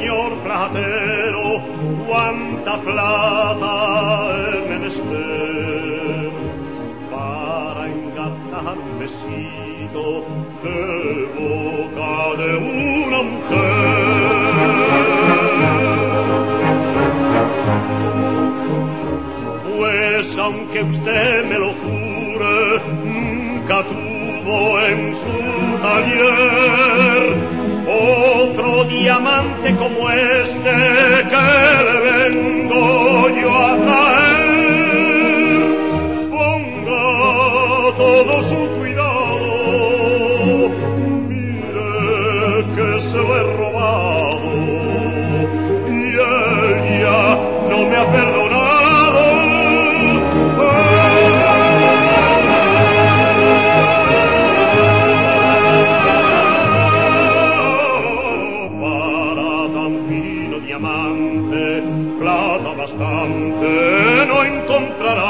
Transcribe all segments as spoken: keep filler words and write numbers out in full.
señor platero, cuánta plata he menester para engarzar un besito de boca de una mujer. Pues aunque usted me lo jure, nunca tuvo en su taller otro diamante como este que le vengo yo a traer. Ponga todo su cuidado, mire que se lo he robado y él ya no me ha perdonado. Plata bastante no encontrará.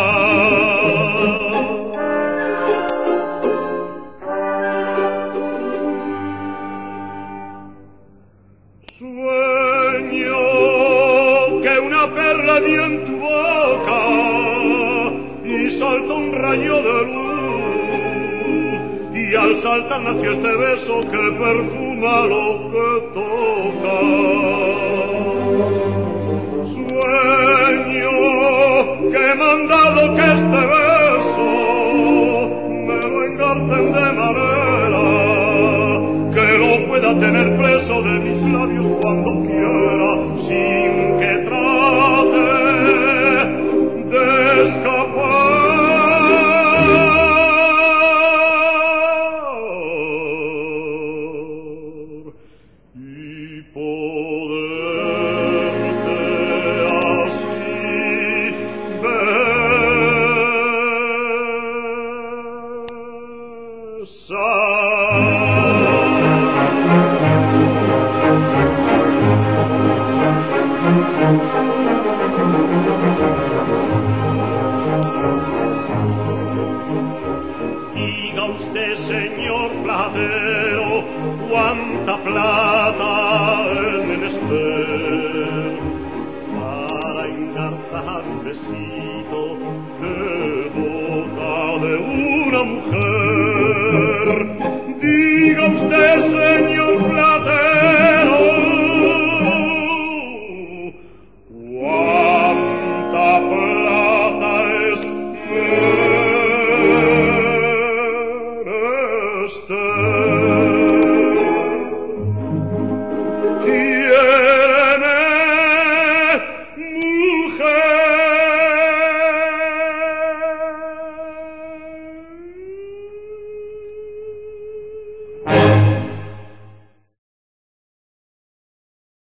Sueño que una perla dio en tu boca y saltó un rayo de luz, y al saltar nació este beso que perfuma lo que toca. Sueño que he mandado que este beso me lo engarcen de manera que lo pueda tener preso de mis labios cuando quiera, sin que trate de escapar. Y poderte diga usted, señor platero, cuánta plata he menester para engarzar un besito de boca de una mujer.